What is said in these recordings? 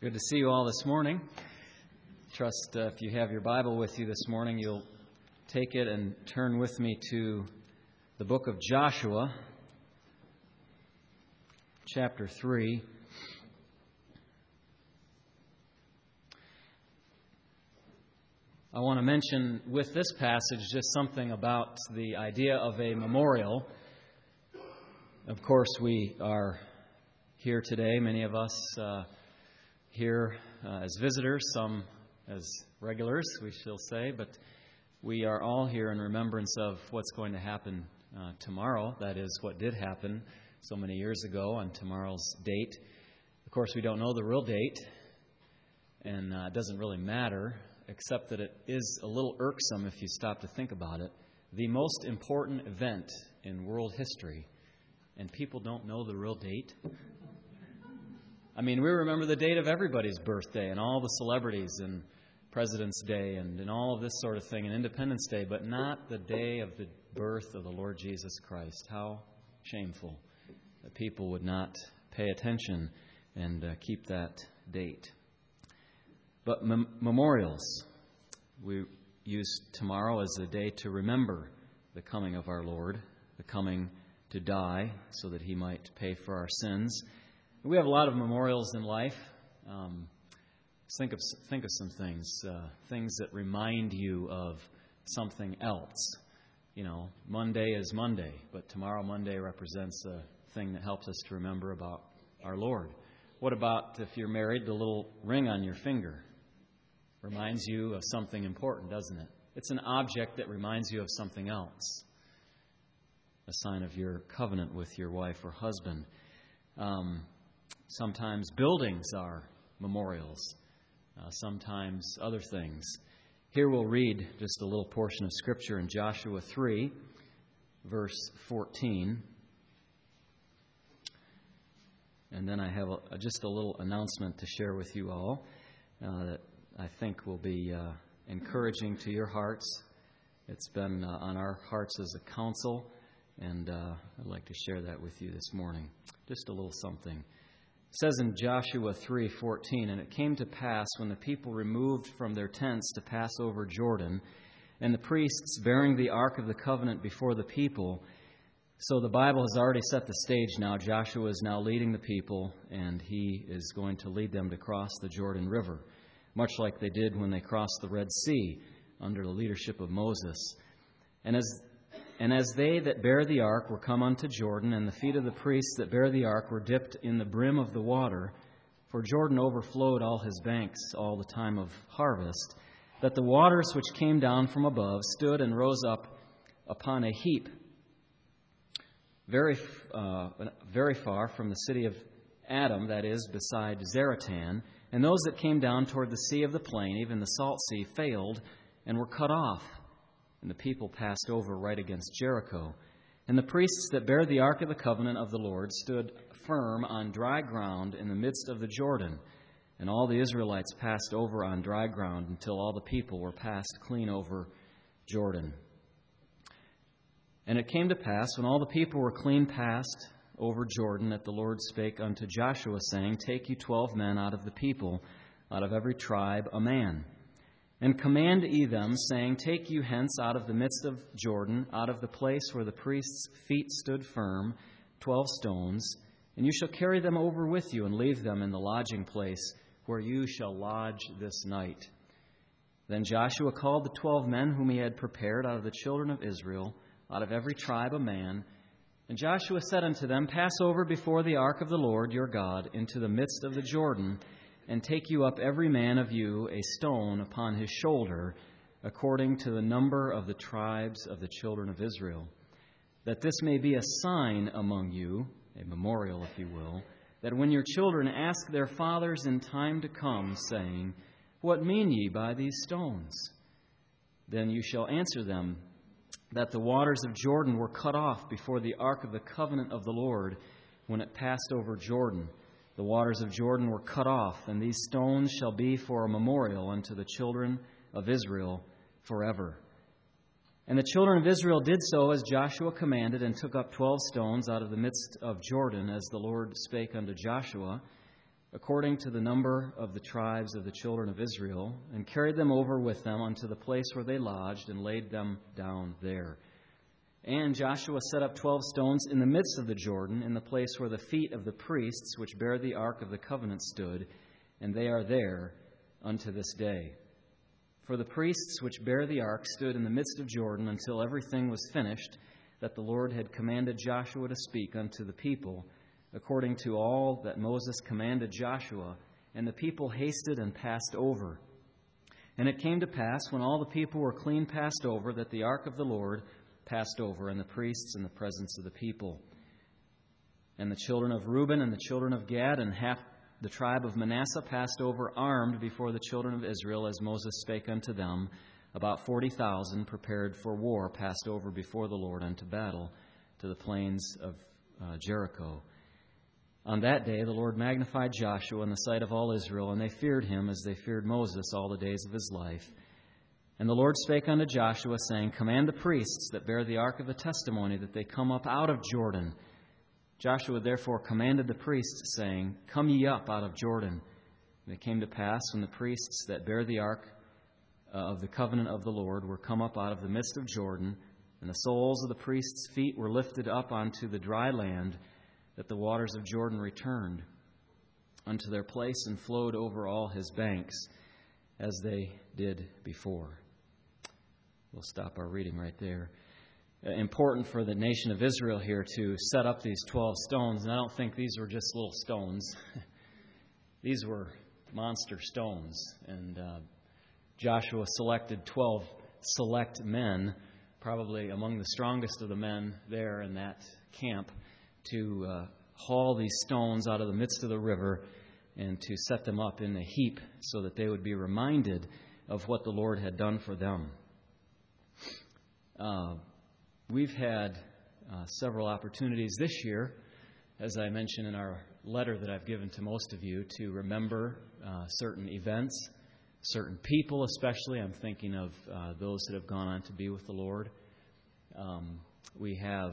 Good to see you all this morning. Trust if you have your Bible with you this morning, you'll take it and turn with me to the book of Joshua, chapter 3. I want to mention with this passage just something about the idea of a memorial. Of course, we are here today, many of us here as visitors, some as regulars, we shall say, but we are all here in remembrance of what's going to happen tomorrow. That is what did happen so many years ago on tomorrow's date. Of course, we don't know the real date, and it doesn't really matter, except that it is a little irksome if you stop to think about it. The most important event in world history, and people don't know the real date. I mean, we remember the date of everybody's birthday and all the celebrities and President's Day and all of this sort of thing and Independence Day, but not the day of the birth of the Lord Jesus Christ. How shameful that people would not pay attention and keep that date. But memorials, we use tomorrow as a day to remember the coming of our Lord, the coming to die so that He might pay for our sins. We have a lot of memorials in life. Think of some things that remind you of something else. You know, Monday is Monday, but tomorrow Monday represents a thing that helps us to remember about our Lord. What about if you're married, the little ring on your finger reminds you of something important, doesn't it? It's an object that reminds you of something else, a sign of your covenant with your wife or husband. Sometimes buildings are memorials, sometimes other things. Here we'll read just a little portion of Scripture in Joshua 3, verse 14. And then I have just a little announcement to share with you all that I think will be encouraging to your hearts. It's been on our hearts as a council, and I'd like to share that with you this morning. Just a little something. It says in Joshua 3:14, "And it came to pass when the people removed from their tents to pass over Jordan, and the priests bearing the ark of the covenant before the people." So the Bible has already set the stage now. Joshua is now leading the people, and he is going to lead them to cross the Jordan River, much like they did when they crossed the Red Sea under the leadership of Moses. And as they that bear the ark were come unto Jordan, and the feet of the priests that bear the ark were dipped in the brim of the water, for Jordan overflowed all his banks all the time of harvest, that the waters which came down from above stood and rose up upon a heap very far from the city of Adam, that is, beside Zaratan, and those that came down toward the sea of the plain, even the salt sea, failed and were cut off. And the people passed over right against Jericho. And the priests that bear the ark of the covenant of the Lord stood firm on dry ground in the midst of the Jordan. And all the Israelites passed over on dry ground until all the people were passed clean over Jordan. And it came to pass, when all the people were clean passed over Jordan, that the Lord spake unto Joshua, saying, Take you 12 men out of the people, out of every tribe a man. And command ye them, saying, Take you hence out of the midst of Jordan, out of the place where the priests' feet stood firm, 12 stones, and you shall carry them over with you, and leave them in the lodging place where you shall lodge this night. Then Joshua called the 12 men whom he had prepared out of the children of Israel, out of every tribe a man. And Joshua said unto them, Pass over before the ark of the Lord your God into the midst of the Jordan, and take you up every man of you a stone upon his shoulder, according to the number of the tribes of the children of Israel, that this may be a sign among you, a memorial, if you will, that when your children ask their fathers in time to come, saying, What mean ye by these stones? Then you shall answer them, that the waters of Jordan were cut off before the ark of the covenant of the Lord when it passed over Jordan. The waters of Jordan were cut off, and these stones shall be for a memorial unto the children of Israel forever. And the children of Israel did so as Joshua commanded, and took up 12 stones out of the midst of Jordan, as the Lord spake unto Joshua. according to the number of the tribes of the children of Israel, and carried them over with them unto the place where they lodged, and laid them down there. And Joshua set up 12 stones in the midst of the Jordan, in the place where the feet of the priests which bear the ark of the covenant stood, and they are there unto this day. For the priests which bear the ark stood in the midst of Jordan until everything was finished, that the Lord had commanded Joshua to speak unto the people, according to all that Moses commanded Joshua, and the people hasted and passed over. And it came to pass, when all the people were clean passed over, that the ark of the Lord passed over, and the priests in the presence of the people. And the children of Reuben and the children of Gad and half the tribe of Manasseh passed over armed before the children of Israel, as Moses spake unto them. About 40,000 prepared for war passed over before the Lord unto battle to the plains of Jericho. On that day the Lord magnified Joshua in the sight of all Israel, and they feared him as they feared Moses all the days of his life. And the Lord spake unto Joshua, saying, Command the priests that bear the ark of the testimony, that they come up out of Jordan. Joshua therefore commanded the priests, saying, Come ye up out of Jordan. And it came to pass, when the priests that bear the ark of the covenant of the Lord were come up out of the midst of Jordan, and the soles of the priests' feet were lifted up unto the dry land, that the waters of Jordan returned unto their place and flowed over all his banks, as they did before. We'll stop our reading right there. Important for the nation of Israel here to set up these 12 stones. And I don't think these were just little stones. These were monster stones. And Joshua selected 12 select men, probably among the strongest of the men there in that camp, to haul these stones out of the midst of the river and to set them up in a heap so that they would be reminded of what the Lord had done for them. We've had several opportunities this year, as I mentioned in our letter that I've given to most of you, to remember certain events, certain people especially. I'm thinking of those that have gone on to be with the Lord. We have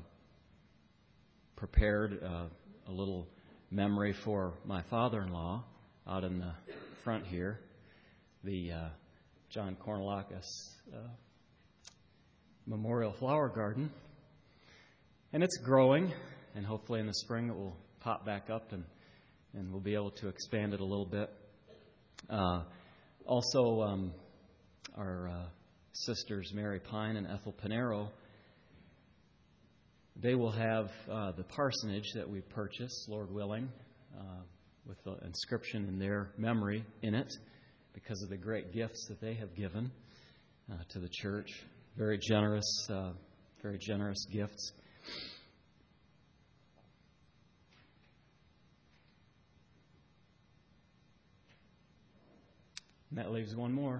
prepared a little memory for my father-in-law out in the front here, the John Cornelakis Memorial Flower Garden. And it's growing, and hopefully in the spring it will pop back up and we'll be able to expand it a little bit. Also, our sisters Mary Pine and Ethel Pinero, they will have the parsonage that we purchased, Lord willing, with the inscription in their memory in it, because of the great gifts that they have given to the church. Very generous gifts. And that leaves one more.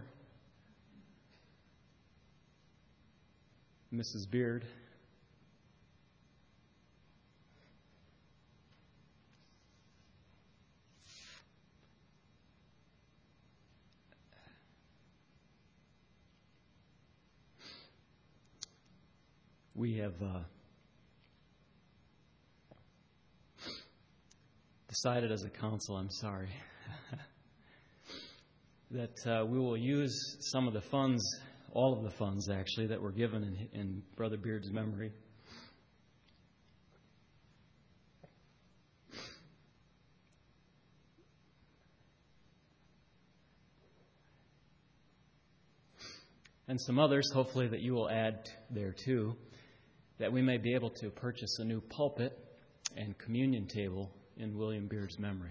Mrs. Beard. We have decided as a council, that we will use some of the funds, all of the funds actually, that were given in Brother Beard's memory. And some others, hopefully, that you will add there too, that we may be able to purchase a new pulpit and communion table in William Beard's memory.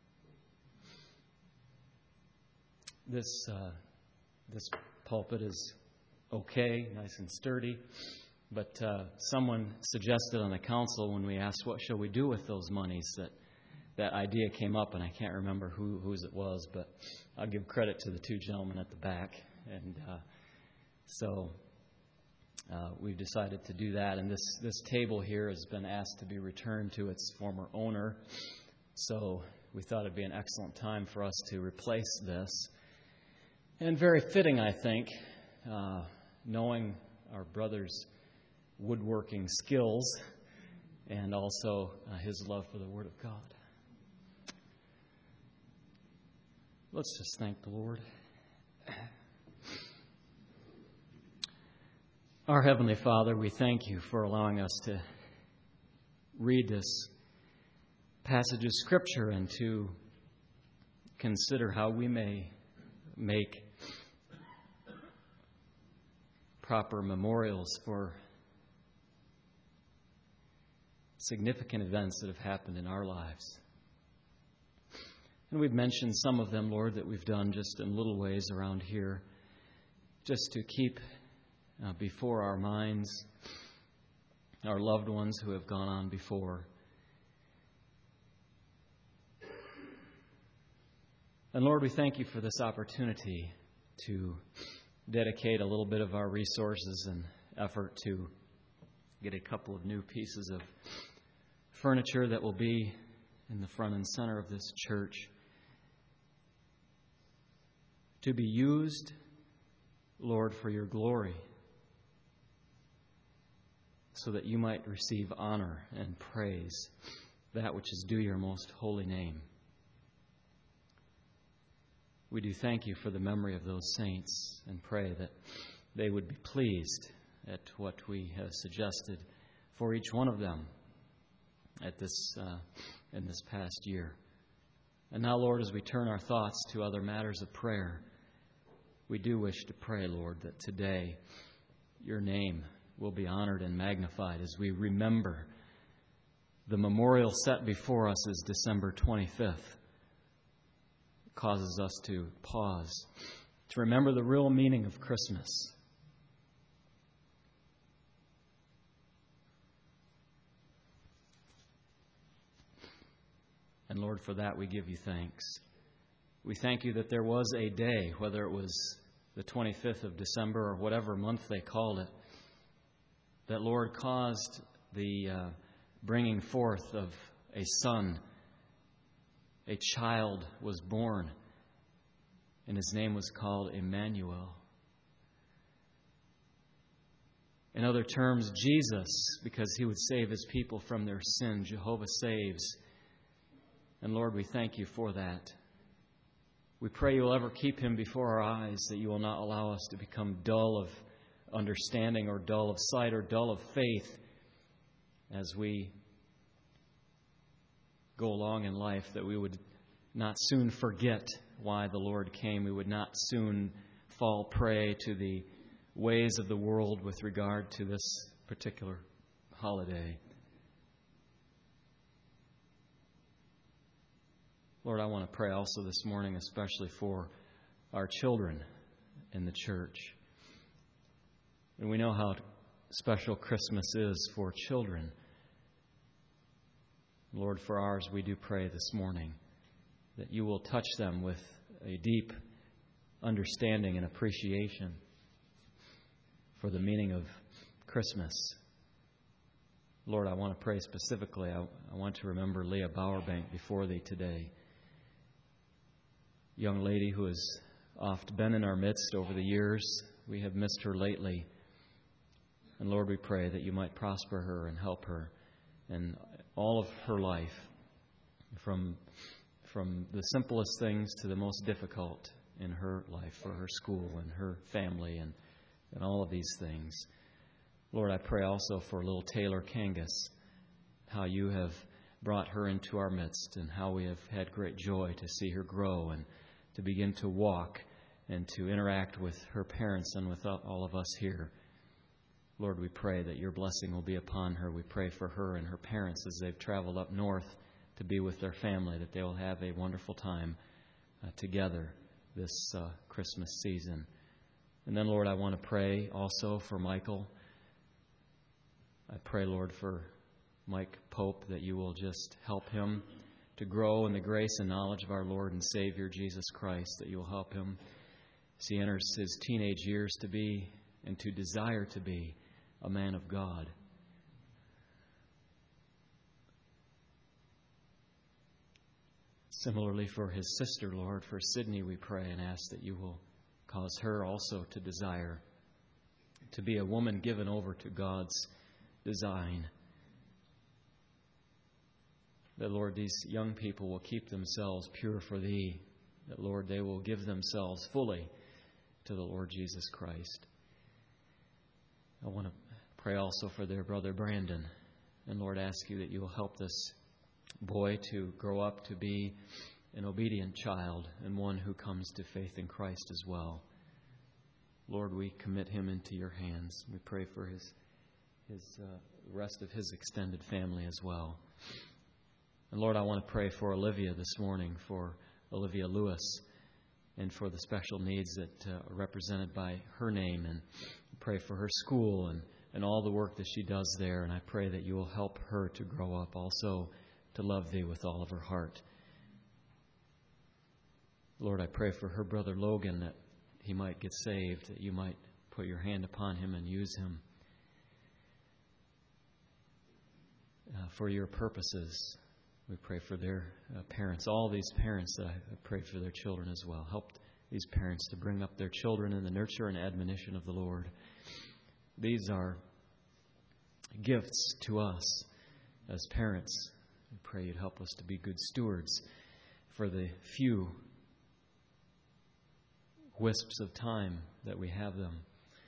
This pulpit is okay, nice and sturdy, but someone suggested on the council when we asked what shall we do with those monies, that idea came up, and I can't remember whose it was, but I'll give credit to the two gentlemen at the back, and so we've decided to do that. And this table here has been asked to be returned to its former owner. So we thought it'd be an excellent time for us to replace this. And very fitting, I think, knowing our brother's woodworking skills and also his love for the Word of God. Let's just thank the Lord. Our Heavenly Father, we thank you for allowing us to read this passage of Scripture and to consider how we may make proper memorials for significant events that have happened in our lives. And we've mentioned some of them, Lord, that we've done just in little ways around here, just to keep before our minds our loved ones who have gone on before. And Lord, we thank you for this opportunity to dedicate a little bit of our resources and effort to get a couple of new pieces of furniture that will be in the front and center of this church, to be used, Lord, for your glory, so that you might receive honor and praise, that which is due your most holy name. We do thank you for the memory of those saints and pray that they would be pleased at what we have suggested for each one of them at this in this past year. And now, Lord, as we turn our thoughts to other matters of prayer, we do wish to pray, Lord, that today your name will be honored and magnified as we remember the memorial set before us is December 25th. It causes us to pause, to remember the real meaning of Christmas. And Lord, for that we give you thanks. We thank you that there was a day, whether it was the 25th of December or whatever month they called it, that, Lord, caused the bringing forth of a son. A child was born, and his name was called Emmanuel. In other terms, Jesus, because he would save his people from their sin. Jehovah saves. And Lord, we thank you for that. We pray you'll ever keep him before our eyes, that you will not allow us to become dull of understanding or dull of sight or dull of faith as we go along in life, that we would not soon forget why the Lord came. We would not soon fall prey to the ways of the world with regard to this particular holiday. Lord, I want to pray also this morning, especially for our children in the church. And we know how special Christmas is for children. Lord, for ours, we do pray this morning that you will touch them with a deep understanding and appreciation for the meaning of Christmas. Lord, I want to pray specifically. I want to remember Leah Bowerbank before thee today. Young lady who has oft been in our midst over the years. We have missed her lately. And Lord, we pray that you might prosper her and help her in all of her life, from the simplest things to the most difficult in her life, for her school and her family and all of these things. Lord, I pray also for little Taylor Kangas, how you have brought her into our midst and how we have had great joy to see her grow and to begin to walk and to interact with her parents and with all of us here. Lord, we pray that your blessing will be upon her. We pray for her and her parents as they've traveled up north to be with their family, that they will have a wonderful time together this Christmas season. And then, Lord, I want to pray also for Michael. I pray, Lord, for Mike Pope, that you will just help him to grow in the grace and knowledge of our Lord and Savior, Jesus Christ, that you will help him as he enters his teenage years to be and to desire to be a man of God. Similarly, for his sister, Lord, for Sydney, we pray and ask that you will cause her also to desire to be a woman given over to God's design. That, Lord, these young people will keep themselves pure for thee, that, Lord, they will give themselves fully to the Lord Jesus Christ. I want to pray also for their brother Brandon. And Lord, ask you that you will help this boy to grow up to be an obedient child and one who comes to faith in Christ as well. Lord, we commit him into your hands. We pray for his rest of his extended family as well. And Lord, I want to pray for Olivia this morning, for Olivia Lewis, and for the special needs that are represented by her name, and pray for her school and all the work that she does there. And I pray that you will help her to grow up also to love thee with all of her heart. Lord, I pray for her brother Logan, that he might get saved, that you might put your hand upon him and use him for your purposes. We pray for their parents, all these parents that I pray for their children as well. Help these parents to bring up their children in the nurture and admonition of the Lord. These are gifts to us as parents. I pray you'd help us to be good stewards for the few wisps of time that we have them.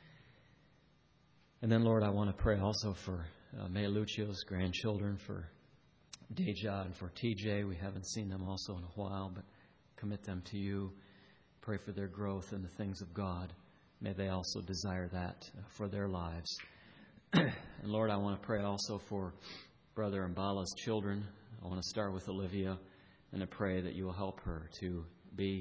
And then, Lord, I want to pray also for May Lucio's grandchildren, for Deja and for TJ. We haven't seen them also in a while, but commit them to you. Pray for their growth in the things of God. May they also desire that for their lives. And Lord, I want to pray also for Brother Mbala's children. I want to start with Olivia, and I pray that you will help her to be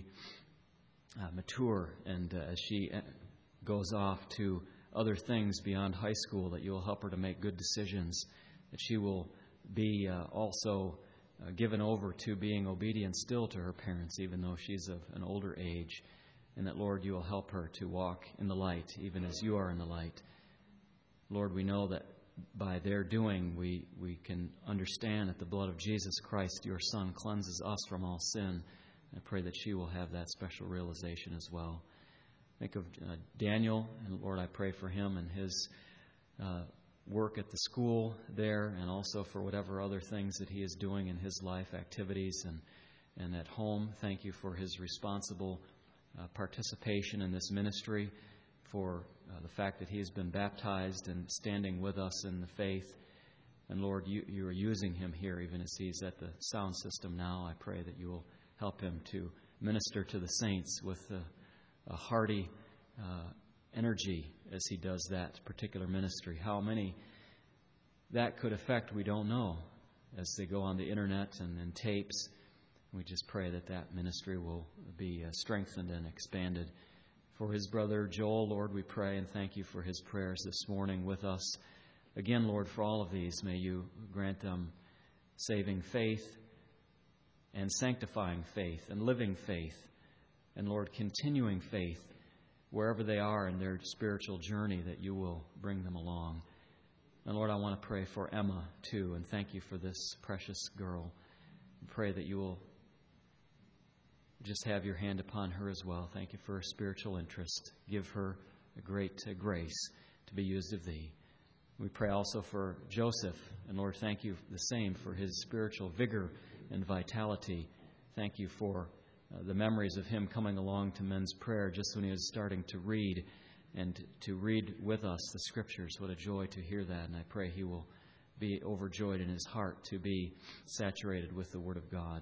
mature, and as she goes off to other things beyond high school, that you will help her to make good decisions, that she will be also given over to being obedient still to her parents, even though she's of an older age, and that, Lord, you will help her to walk in the light, even as you are in the light. Lord, we know that by their doing, we can understand that the blood of Jesus Christ, your Son, cleanses us from all sin. I pray that she will have that special realization as well. Think of Daniel, and Lord, I pray for him and his work at the school there, and also for whatever other things that he is doing in his life, activities, and at home. Thank you for his responsible participation in this ministry, for the fact that he has been baptized and standing with us in the faith. And Lord, you are using him here, even as he's at the sound system now. I pray that you will help him to minister to the saints with a hearty energy as he does that particular ministry. How many that could affect, we don't know, as they go on the internet and in tapes. We just pray that that ministry will be strengthened and expanded. For his brother Joel, Lord, we pray and thank you for his prayers this morning with us. Again, Lord, for all of these, may you grant them saving faith and sanctifying faith and living faith, and, Lord, continuing faith wherever they are in their spiritual journey, that you will bring them along. And, Lord, I want to pray for Emma, too, and thank you for this precious girl. And pray that you will just have your hand upon her as well. Thank you for her spiritual interest. Give her a great grace to be used of thee. We pray also for Joseph, and Lord, thank you the same for his spiritual vigor and vitality. Thank you for the memories of him coming along to men's prayer just when he was starting to read, and to read with us the Scriptures. What a joy to hear that, and I pray he will be overjoyed in his heart to be saturated with the Word of God.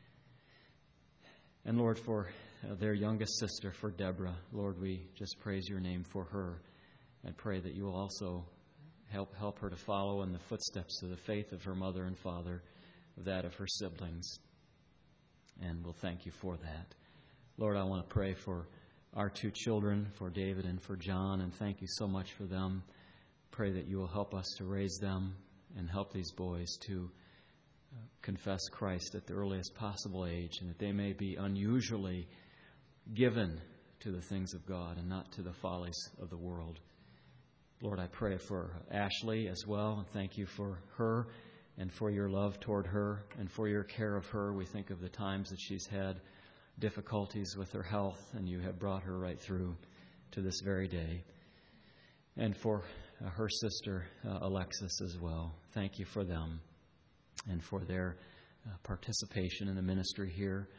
And Lord, for their youngest sister, for Deborah, Lord, we just praise your name for her. I pray that you will also help her to follow in the footsteps of the faith of her mother and father, of that of her siblings. And we'll thank you for that. Lord, I want to pray for our two children, for David and for John, and thank you so much for them. Pray that you will help us to raise them and help these boys to confess Christ at the earliest possible age, and that they may be unusually given to the things of God and not to the follies of the world. Lord, I pray for Ashley as well, and thank you for her and for your love toward her and for your care of her. We think of the times that she's had difficulties with her health, and you have brought her right through to this very day. And for her sister, Alexis, as well. Thank you for them and for their participation in the ministry here,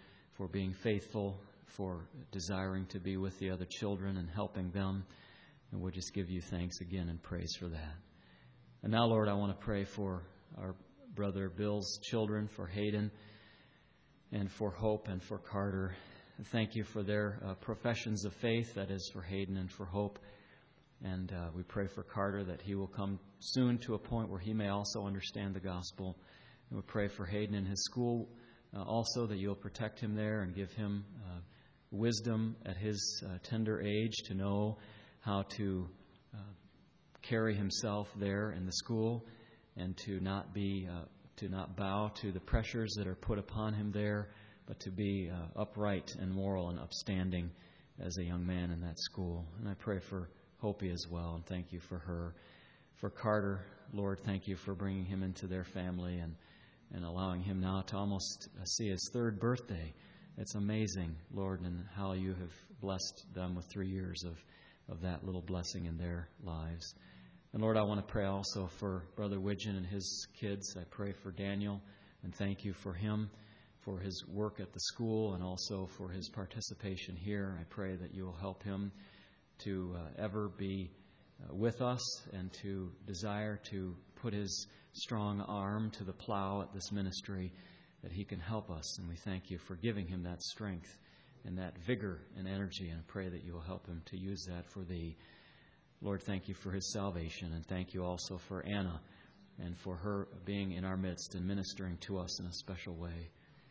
for being faithful, for desiring to be with the other children and helping them. And we'll just give you thanks again and praise for that. And now, Lord, I want to pray for our brother Bill's children, for Hayden and for Hope and for Carter. Thank you for their professions of faith, that is for Hayden and for Hope. And we pray for Carter that he will come soon to a point where he may also understand the gospel. And we pray for Hayden in his school also, that you'll protect him there and give him wisdom at his tender age to know how to carry himself there in the school, and to not bow to the pressures that are put upon him there, but to be upright and moral and upstanding as a young man in that school. And I pray for Hopi as well, and thank you for her. For Carter, Lord, thank you for bringing him into their family and allowing him now to almost see his third birthday. It's amazing, Lord, and how you have blessed them with 3 years of that little blessing in their lives. And Lord, I want to pray also for Brother Widgeon and his kids. I pray for Daniel, and thank you for him, for his work at the school, and also for his participation here. I pray that you will help him to ever be with us and to desire to put his strong arm to the plow at this ministry, that he can help us. And we thank you for giving him that strength and that vigor and energy, and I pray that you will help him to use that for thee. Lord, thank you for his salvation, and thank you also for Anna and for her being in our midst and ministering to us in a special way.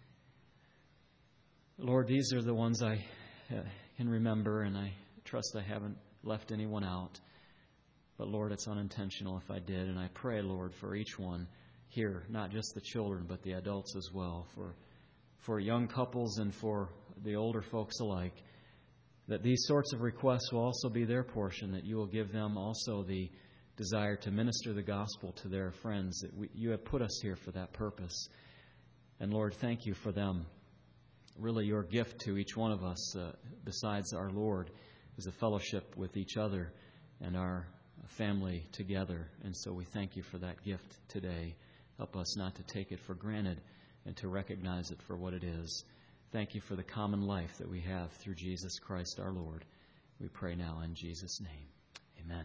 Lord, these are the ones I can remember, and I trust I haven't left anyone out. But Lord, it's unintentional if I did, and I pray, Lord, for each one here, not just the children, but the adults as well, for young couples and for the older folks alike, that these sorts of requests will also be their portion, that you will give them also the desire to minister the gospel to their friends, that you have put us here for that purpose. And Lord, thank you for them. Really, your gift to each one of us, besides our Lord, is a fellowship with each other and our family together. And so we thank you for that gift today. Help us not to take it for granted and to recognize it for what it is. Thank you for the common life that we have through Jesus Christ our Lord. We pray now in Jesus' name. Amen.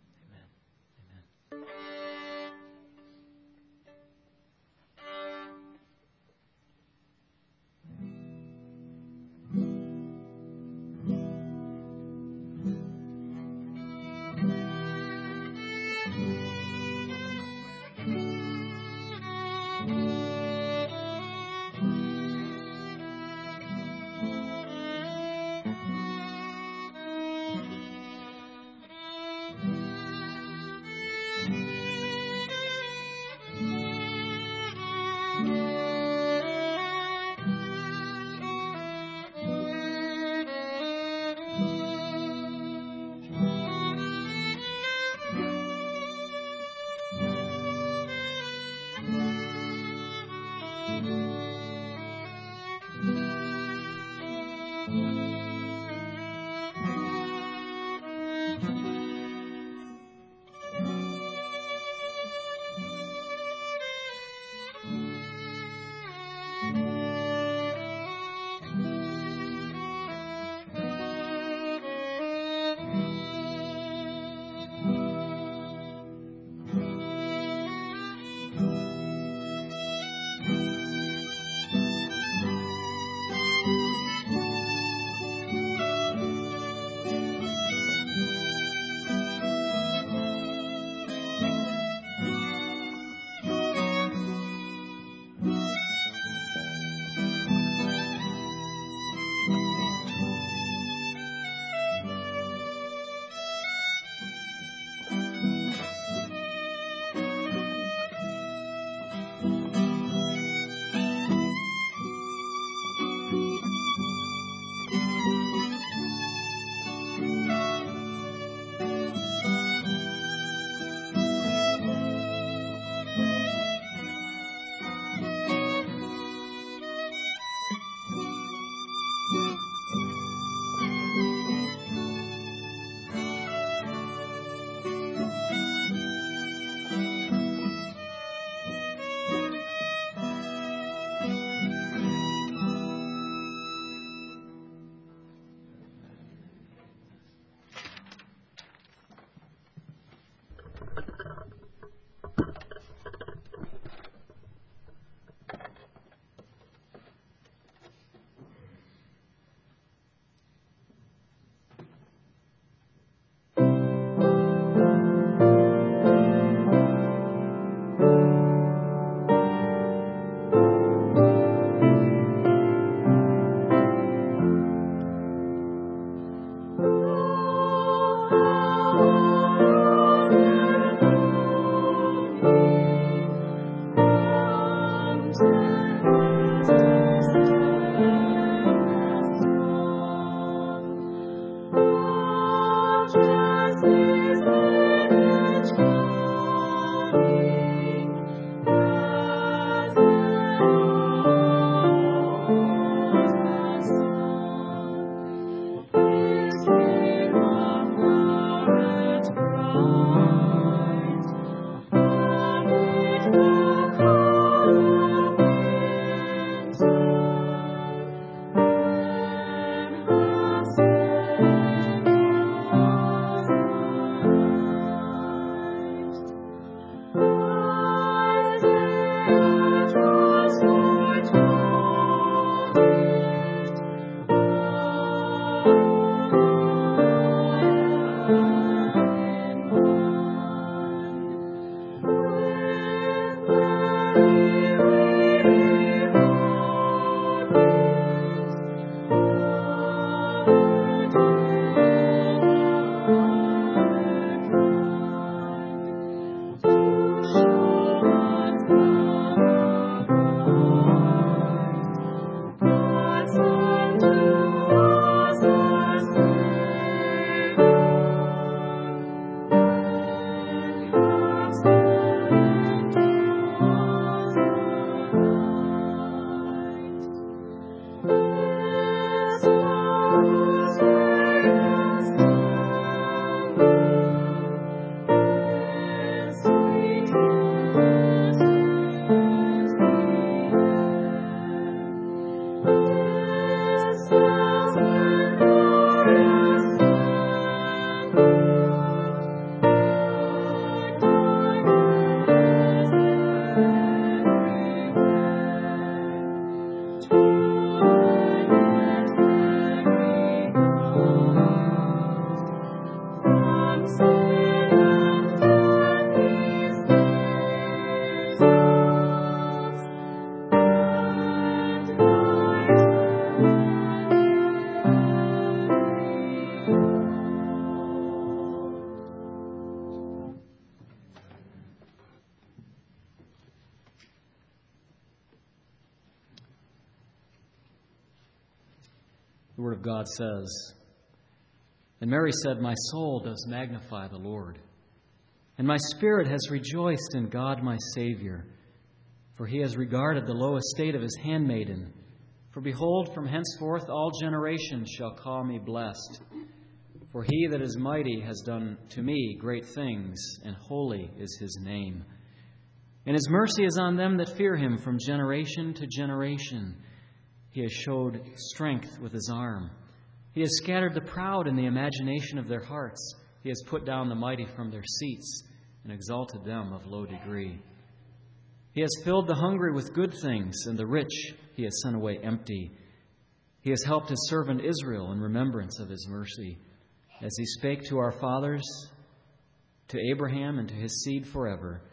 Amen. The Word of God says, "And Mary said, My soul does magnify the Lord, and my spirit has rejoiced in God my Savior, for he has regarded the low estate of his handmaiden. For behold, from henceforth all generations shall call me blessed. For he that is mighty has done to me great things, and holy is his name. And his mercy is on them that fear him from generation to generation. He has showed strength with his arm. He has scattered the proud in the imagination of their hearts. He has put down the mighty from their seats and exalted them of low degree. He has filled the hungry with good things, and the rich he has sent away empty. He has helped his servant Israel in remembrance of his mercy, as he spake to our fathers, to Abraham, and to his seed forever."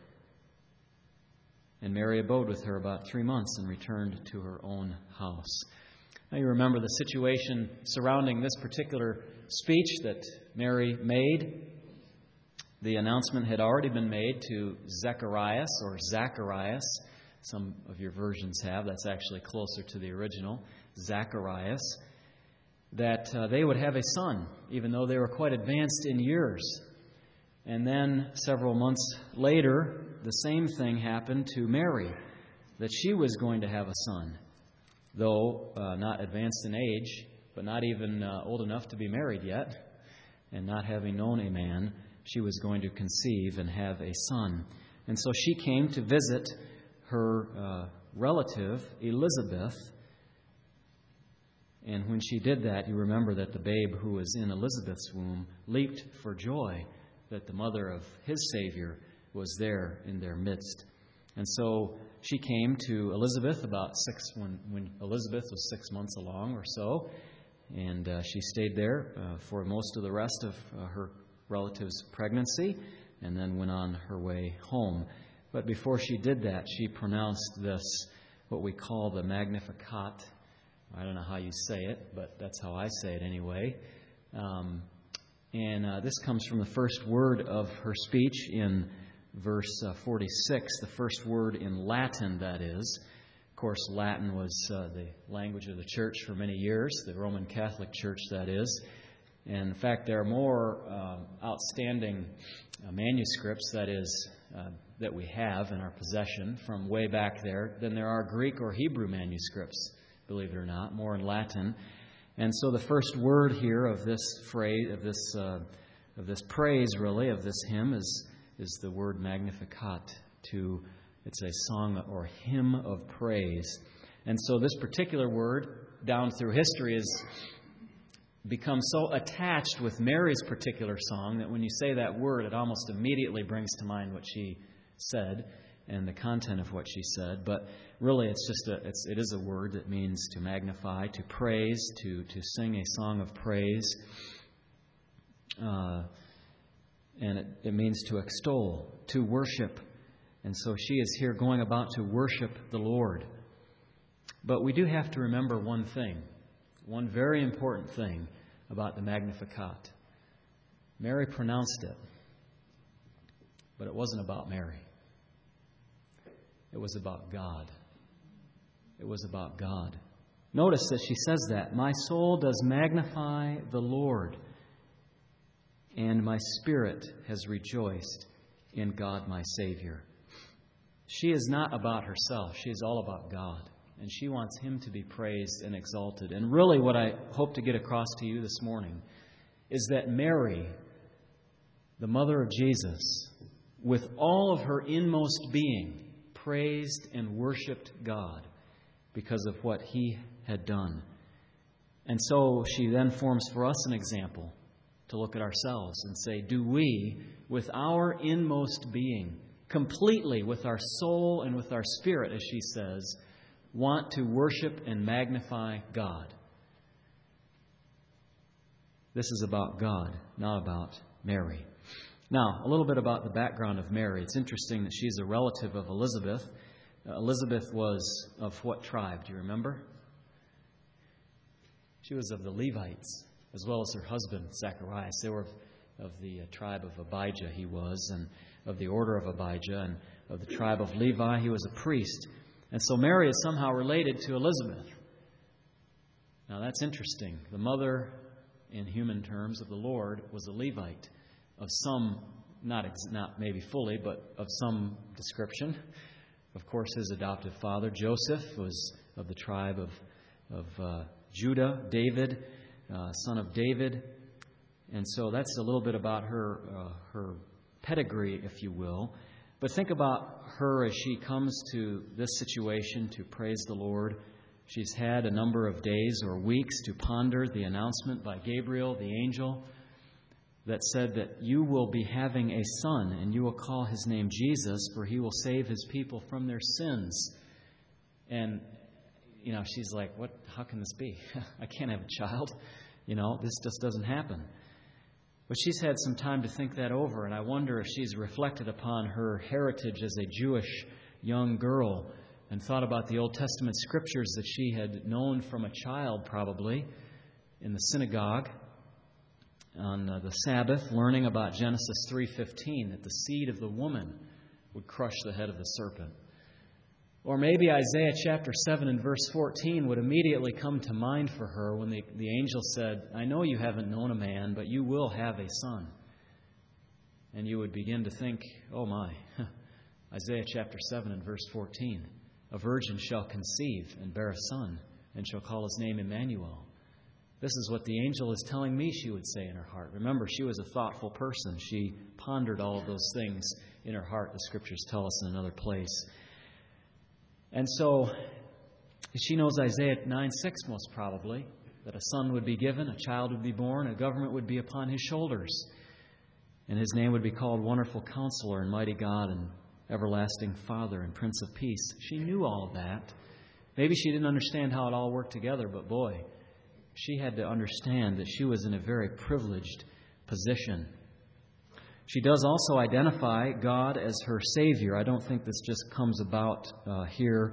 And Mary abode with her about 3 months and returned to her own house. Now you remember the situation surrounding this particular speech that Mary made. The announcement had already been made to Zechariah or Zacharias. Some of your versions have. That's actually closer to the original, Zacharias. That they would have a son, even though they were quite advanced in years. And then several months later, the same thing happened to Mary, that she was going to have a son, though not advanced in age, but not even old enough to be married yet, and not having known a man, she was going to conceive and have a son. And so she came to visit her relative, Elizabeth. And when she did that, you remember that the babe who was in Elizabeth's womb leaped for joy that the mother of his Savior was there in their midst. And so she came to Elizabeth when Elizabeth was 6 months along or so, and she stayed there for most of the rest of her relative's pregnancy, and then went on her way home. But before she did that, she pronounced this, what we call the Magnificat. I don't know how you say it, but that's how I say it anyway. And this comes from the first word of her speech in verse 46, the first word in Latin, that is. Of course, Latin was the language of the church for many years, the Roman Catholic Church, that is. And in fact, there are more outstanding manuscripts, that is, that we have in our possession from way back there than there are Greek or Hebrew manuscripts, believe it or not, more in Latin. And so the first word here of this phrase, of this this praise, really, of this hymn is the word Magnificat. It's a song or hymn of praise. And so this particular word, down through history, has become so attached with Mary's particular song that when you say that word, it almost immediately brings to mind what she said and the content of what she said. But really, it is a word that means to magnify, to praise, to sing a song of praise. And it means to extol, to worship. And so she is here going about to worship the Lord. But we do have to remember one thing, one very important thing about the Magnificat. Mary pronounced it, but it wasn't about Mary. It was about God. It was about God. Notice that she says that, "My soul does magnify the Lord, and my spirit has rejoiced in God my Savior." She is not about herself. She is all about God. And she wants Him to be praised and exalted. And really what I hope to get across to you this morning is that Mary, the mother of Jesus, with all of her inmost being, praised and worshiped God because of what He had done. And so she then forms for us an example to look at ourselves and say, do we, with our inmost being, completely with our soul and with our spirit, as she says, want to worship and magnify God? This is about God, not about Mary. Now, a little bit about the background of Mary. It's interesting that she's a relative of Elizabeth. Elizabeth was of what tribe? Do you remember? She was of the Levites, as well as her husband, Zacharias. They were of the tribe of Abijah, he was, and of the order of Abijah, and of the tribe of Levi, he was a priest. And so Mary is somehow related to Elizabeth. Now that's interesting. The mother, in human terms, of the Lord was a Levite of some, not maybe fully, but of some description. Of course, his adoptive father, Joseph, was of the tribe of Judah, David, son of David. And so that's a little bit about her pedigree, if you will. But think about her as she comes to this situation to praise the Lord. She's had a number of days or weeks to ponder the announcement by Gabriel, the angel, that said that you will be having a son, and you will call his name Jesus, for he will save his people from their sins. And, she's like, what? How can this be? I can't have a child. This just doesn't happen. But she's had some time to think that over, and I wonder if she's reflected upon her heritage as a Jewish young girl and thought about the Old Testament scriptures that she had known from a child, probably, in the synagogue on the Sabbath, learning about Genesis 3:15, that the seed of the woman would crush the head of the serpent. Or maybe Isaiah chapter 7 and verse 14 would immediately come to mind for her when the angel said, I know you haven't known a man, but you will have a son. And you would begin to think, oh my, Isaiah chapter 7 and verse 14, a virgin shall conceive and bear a son, and shall call his name Emmanuel. This is what the angel is telling me she would say in her heart. Remember, she was a thoughtful person. She pondered all of those things in her heart, the scriptures tell us in another place. And so she knows Isaiah 9:6 most probably, that a son would be given, a child would be born, a government would be upon his shoulders, and his name would be called Wonderful Counselor and Mighty God and Everlasting Father and Prince of Peace. She knew all of that. Maybe she didn't understand how it all worked together, but boy, she had to understand that she was in a very privileged position. She does also identify God as her Savior. I don't think this just comes about here,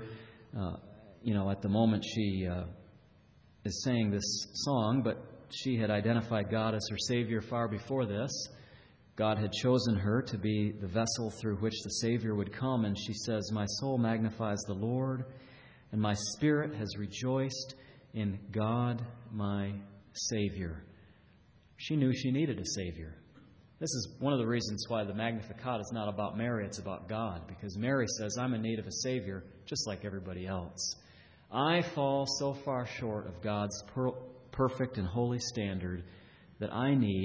at the moment she is saying this song, but she had identified God as her Savior far before this. God had chosen her to be the vessel through which the Savior would come, and she says, my soul magnifies the Lord, and my spirit has rejoiced in God, my Savior. She knew she needed a Savior. This is one of the reasons why the Magnificat is not about Mary, it's about God. Because Mary says, I'm in need of a Savior, just like everybody else. I fall so far short of God's perfect and holy standard that I need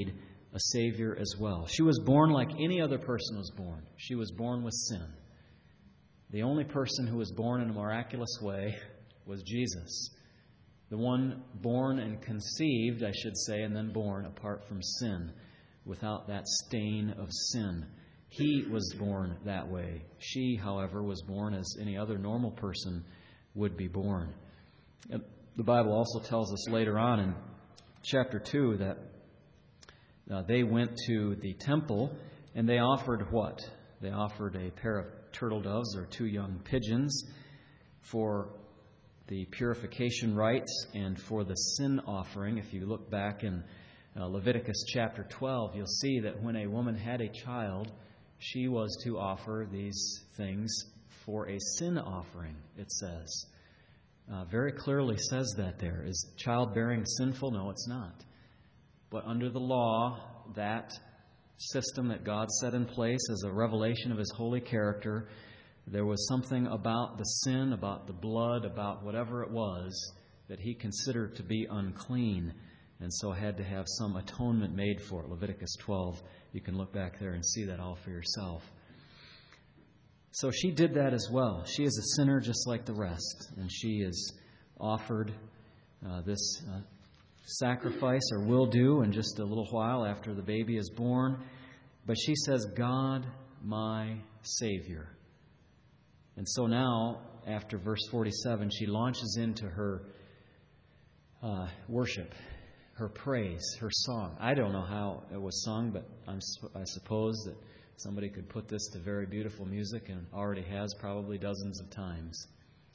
a Savior as well. She was born like any other person was born. She was born with sin. The only person who was born in a miraculous way was Jesus. The one born and conceived, I should say, and then born apart from sin, without that stain of sin. He was born that way. She, however, was born as any other normal person would be born. The Bible also tells us later on in chapter 2 that they went to the temple and they offered what? They offered a pair of turtle doves or 2 young pigeons for the purification rites and for the sin offering. If you look back in Leviticus chapter 12, you'll see that when a woman had a child, she was to offer these things for a sin offering, it says. Very clearly says that there. Is childbearing sinful? No, it's not. But under the law, that system that God set in place as a revelation of His holy character, there was something about the sin, about the blood, about whatever it was that He considered to be unclean, and so had to have some atonement made for it. Leviticus 12, you can look back there and see that all for yourself. So she did that as well. She is a sinner just like the rest, and she is offered this sacrifice, or will do in just a little while after the baby is born. But she says, God, my Savior. And so now, after verse 47, she launches into her worship, her praise, her song. I don't know how it was sung, but I suppose that somebody could put this to very beautiful music, and already has probably dozens of times.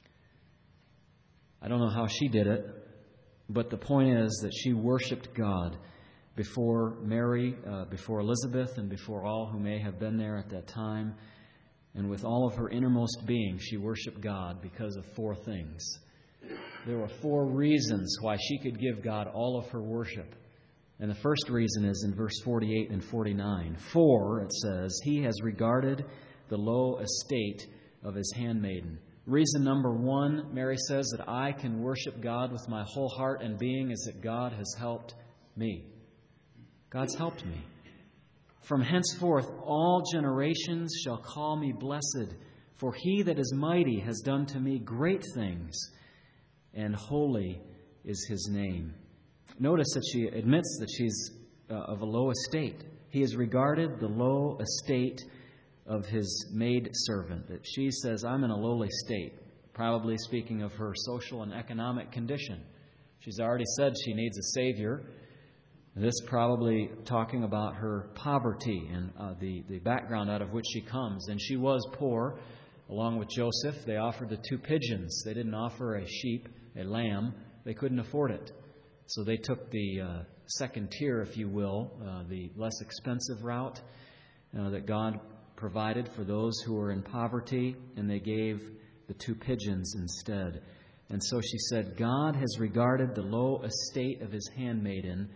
I don't know how she did it, but the point is that she worshiped God before Mary, before Elizabeth, and before all who may have been there at that time. And with all of her innermost being, she worshiped God because of 4 things. There were 4 reasons why she could give God all of her worship. And the first reason is in verse 48 and 49. For, it says, He has regarded the low estate of His handmaiden. Reason number 1, Mary says, that I can worship God with my whole heart and being is that God has helped me. God's helped me. From henceforth all generations shall call me blessed, for He that is mighty has done to me great things, and holy is His name. Notice that she admits that she's of a low estate. He has regarded the low estate of His maidservant. That she says, I'm in a lowly state, probably speaking of her social and economic condition. She's already said she needs a Savior. This probably talking about her poverty and the background out of which she comes. And she was poor. Along with Joseph, they offered the 2 pigeons. They didn't offer a sheep, a lamb. They couldn't afford it. So they took the second tier, if you will, the less expensive route that God provided for those who were in poverty, and they gave the 2 pigeons instead. And so she said, God has regarded the low estate of His handmaiden.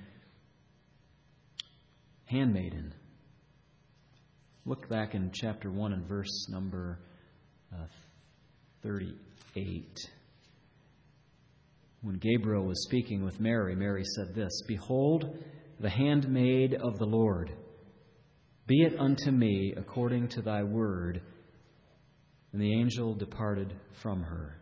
Handmaiden. Look back in chapter 1 and verse number 38. When Gabriel was speaking with Mary, Mary said this, Behold, the handmaid of the Lord. Be it unto me according to thy word. And the angel departed from her.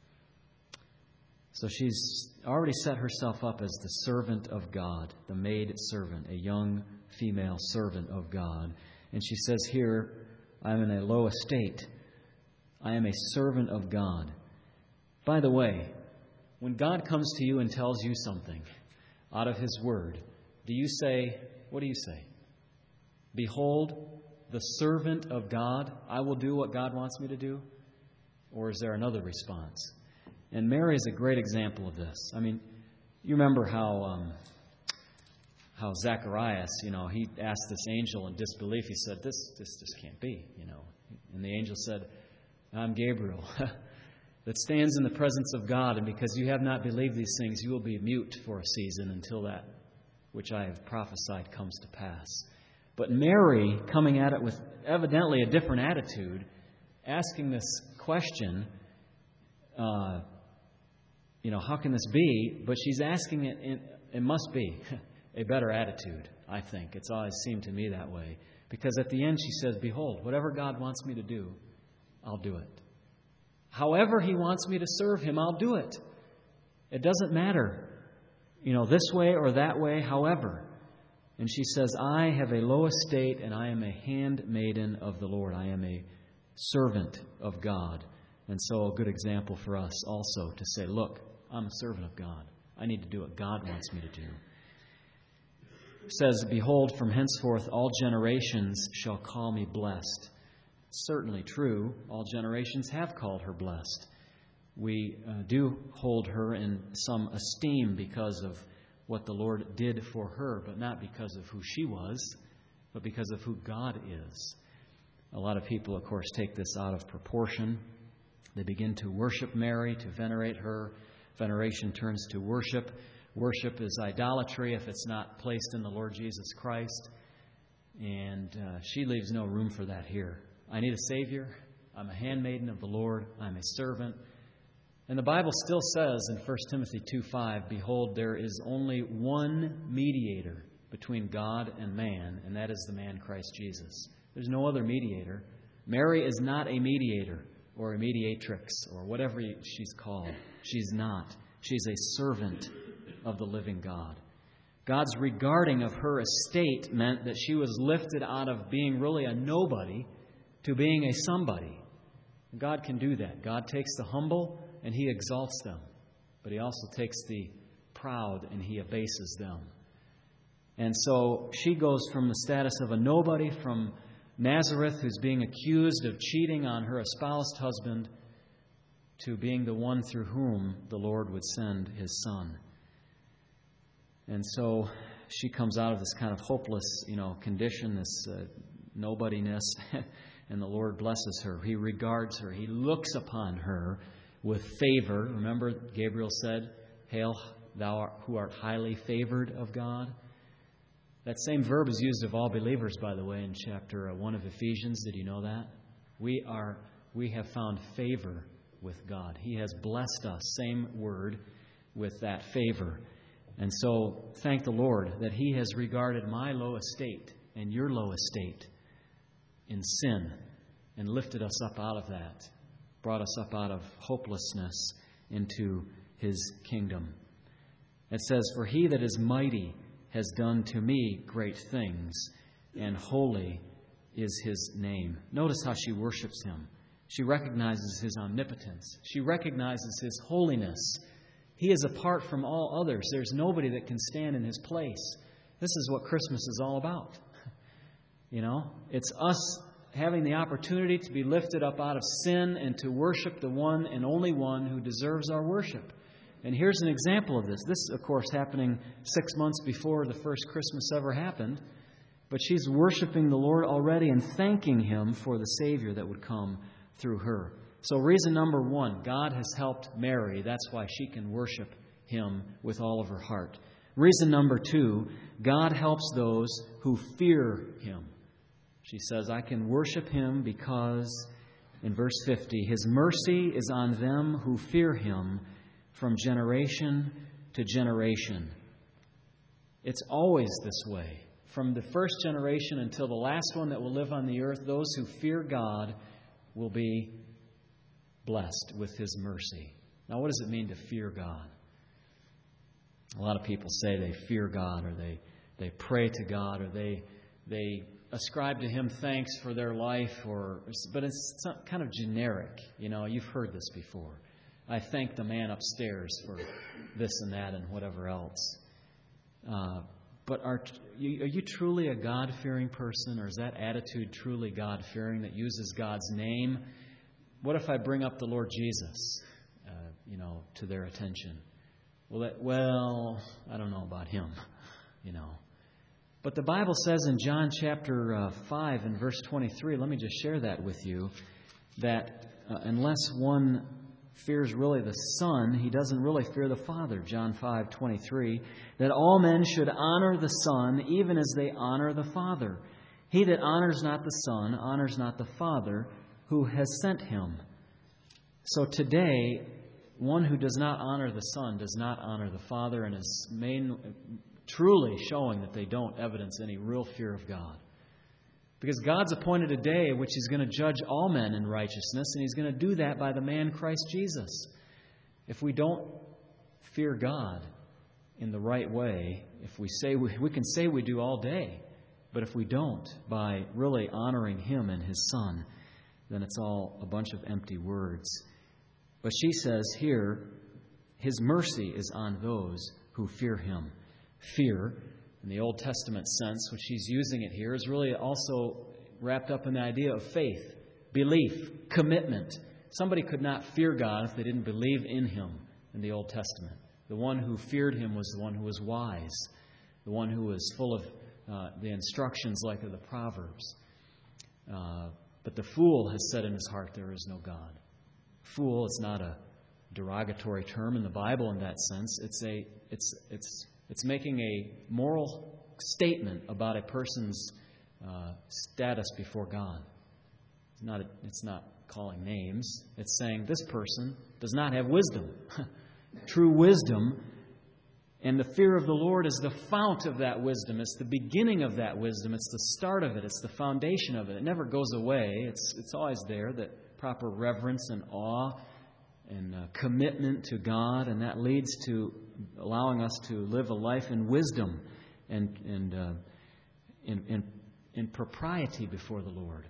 So she's already set herself up as the servant of God, the maid servant, a young female servant of God. And she says here, I'm in a low estate. I am a servant of God. By the way, when God comes to you and tells you something out of His Word, do you say, what do you say? Behold, the servant of God, I will do what God wants me to do? Or is there another response? And Mary is a great example of this. I mean, you remember how Zacharias, he asked this angel in disbelief. He said, this just can't be, And the angel said, I'm Gabriel, that stands in the presence of God, and because you have not believed these things, you will be mute for a season until that which I have prophesied comes to pass. But Mary, coming at it with evidently a different attitude, asking this question, how can this be? But she's asking it, it must be. a better attitude, I think. It's always seemed to me that way. Because at the end she says, behold, whatever God wants me to do, I'll do it. However He wants me to serve Him, I'll do it. It doesn't matter, this way or that way, however. And she says, I have a low estate and I am a handmaiden of the Lord. I am a servant of God. And so a good example for us also to say, look, I'm a servant of God. I need to do what God wants me to do. It says, behold, from henceforth all generations shall call me blessed. Certainly true. All generations have called her blessed. We do hold her in some esteem because of what the Lord did for her, but not because of who she was, but because of who God is. A lot of people, of course, take this out of proportion. They begin to worship Mary, to venerate her. Veneration turns to worship. Worship is idolatry if it's not placed in the Lord Jesus Christ. And she leaves no room for that here. I need a Savior. I'm a handmaiden of the Lord. I'm a servant. And the Bible still says in 1 Timothy 2:5, behold, there is only one mediator between God and man, and that is the man Christ Jesus. There's no other mediator. Mary is not a mediator or a mediatrix or whatever she's called. She's not. She's a servant of the living God. God's regarding of her estate meant that she was lifted out of being really a nobody to being a somebody. God can do that. God takes the humble and He exalts them. But He also takes the proud and He abases them. And so she goes from the status of a nobody, from Nazareth, who's being accused of cheating on her espoused husband, to being the one through whom the Lord would send His Son. And so she comes out of this kind of hopeless, condition, this nobodiness, and the Lord blesses her. He regards her. He looks upon her with favor. Remember, Gabriel said, hail, thou who art highly favored of God. That same verb is used of all believers, by the way, in chapter 1 of Ephesians. Did you know that? We have found favor with God. He has blessed us, same word, with that favor. And so, thank the Lord that He has regarded my low estate and your low estate in sin and lifted us up out of that, brought us up out of hopelessness into His kingdom. It says, for He that is mighty has done to me great things, and holy is His name. Notice how she worships Him. She recognizes His omnipotence. She recognizes His holiness. He is apart from all others. There's nobody that can stand in His place. This is what Christmas is all about. It's us having the opportunity to be lifted up out of sin and to worship the one and only one who deserves our worship. And here's an example of this. This, of course, happening 6 months before the first Christmas ever happened. But she's worshiping the Lord already and thanking Him for the Savior that would come through her. So reason number 1, God has helped Mary. That's why she can worship Him with all of her heart. Reason number 2, God helps those who fear Him. She says, I can worship Him because, in verse 50, His mercy is on them who fear Him from generation to generation. It's always this way. From the first generation until the last one that will live on the earth, those who fear God will be blessed with His mercy. Now, what does it mean to fear God? A lot of people say they fear God, or they pray to God, or they ascribe to Him thanks for their life, but it's kind of generic. You've heard this before. I thank the man upstairs for this and that and whatever else. But are you truly a God-fearing person, or is that attitude truly God-fearing that uses God's name? What if I bring up the Lord Jesus, to their attention? Well, I don't know about Him, But the Bible says in John chapter 5 and verse 23, let me just share that with you, that unless one fears really the Son, he doesn't really fear the Father. John 5:23, that all men should honor the Son even as they honor the Father. He that honors not the Son honors not the Father who has sent Him. So today, one who does not honor the Son does not honor the Father, and his main truly showing that they don't evidence any real fear of God. Because God's appointed a day which He's going to judge all men in righteousness, and He's going to do that by the man Christ Jesus. If we don't fear God in the right way, if we can say we do all day, but if we don't, by really honoring Him and His Son, then it's all a bunch of empty words. But she says here, His mercy is on those who fear Him. Fear, in the Old Testament sense, which she's using it here, is really also wrapped up in the idea of faith, belief, commitment. Somebody could not fear God if they didn't believe in Him in the Old Testament. The one who feared Him was the one who was wise, the one who was full of the instructions like of the Proverbs. But the fool has said in his heart, there is no God. Fool is not a derogatory term in the Bible in that sense. It's making a moral statement about a person's status before God. It's not calling names. It's saying this person does not have wisdom. True wisdom, and the fear of the Lord is the fount of that wisdom. It's the beginning of that wisdom. It's the start of it. It's the foundation of it. It never goes away. It's always there, that proper reverence and awe and commitment to God, and that leads to allowing us to live a life in wisdom and in propriety before the Lord.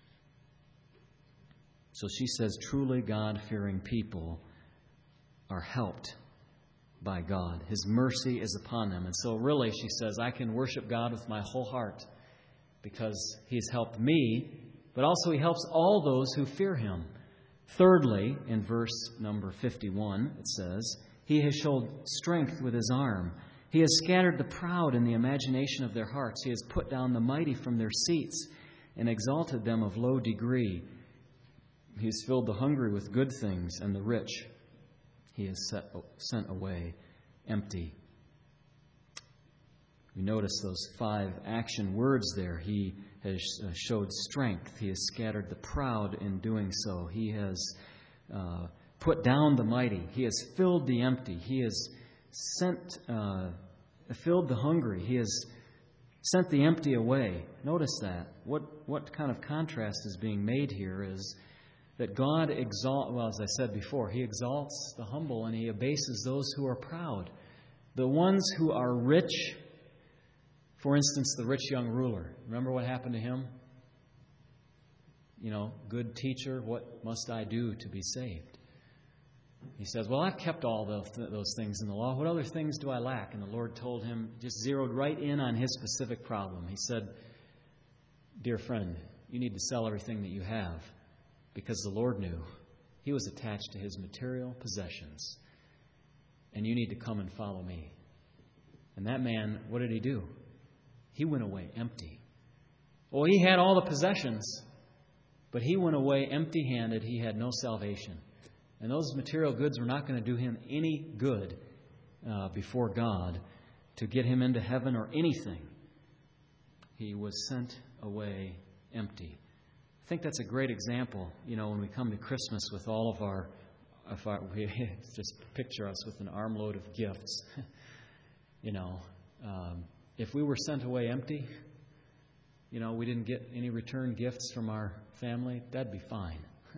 So she says, truly God-fearing people are helped by God. His mercy is upon them. And so really, she says, I can worship God with my whole heart because He's helped me, but also He helps all those who fear Him. Thirdly, in verse number 51, it says, He has showed strength with His arm. He has scattered the proud in the imagination of their hearts. He has put down the mighty from their seats and exalted them of low degree. He has filled the hungry with good things, and the rich He has sent away empty. We notice those 5 action words there. He has showed strength. He has scattered the proud in doing so. He has put down the mighty. He has filled the empty. He has filled the hungry. He has sent the empty away. Notice that. What kind of contrast is being made here is that God as I said before, He exalts the humble and He abases those who are proud. The ones who are rich, for instance, the rich young ruler. Remember what happened to him? Good teacher, what must I do to be saved? He says, well, I've kept all those things in the law. What other things do I lack? And the Lord told him, just zeroed right in on his specific problem. He said, dear friend, you need to sell everything that you have. Because the Lord knew he was attached to his material possessions. And you need to come and follow me. And that man, what did he do? He went away empty. Well, he had all the possessions, but he went away empty-handed. He had no salvation. And those material goods were not going to do him any good before God to get him into heaven or anything. He was sent away empty. I think that's a great example, when we come to Christmas with all of our just picture us with an armload of gifts. If we were sent away empty, we didn't get any return gifts from our family, that'd be fine.